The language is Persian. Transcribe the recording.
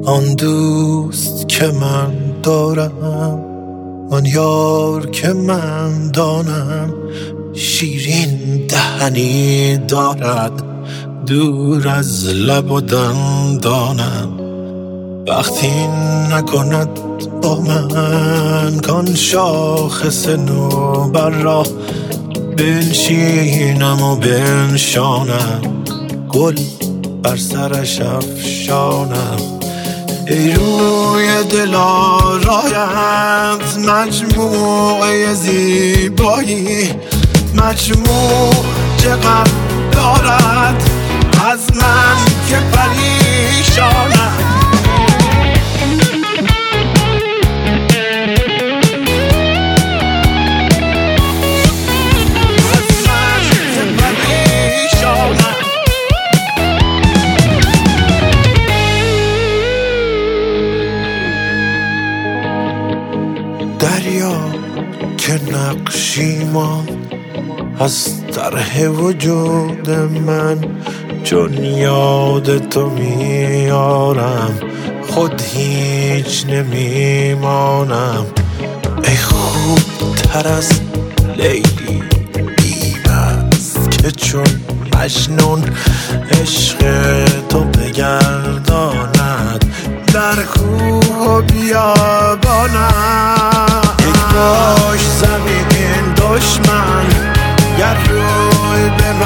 آن دوست که من دارم، آن یار که من دانم، شیرین دهنی دارد دور از لب و دندانم. وقتی نکند با من کان شاخص نوبر را، بنشینم و بنشانم، گل بر سرش افشانم. ای روی دل آرایت مجموعه زیبایی، مجموع چقدر دارد از من که پریشانم. دریا که نقشی ماند از طرح وجود من، چون یاد تو میارم خود هیچ نمیمانم. ای خوب تر از لیلی بی‌مست که چون مجنون عشق تو بگرداند در کوه و بیابانم. یک باش زمین دشمن گر روی به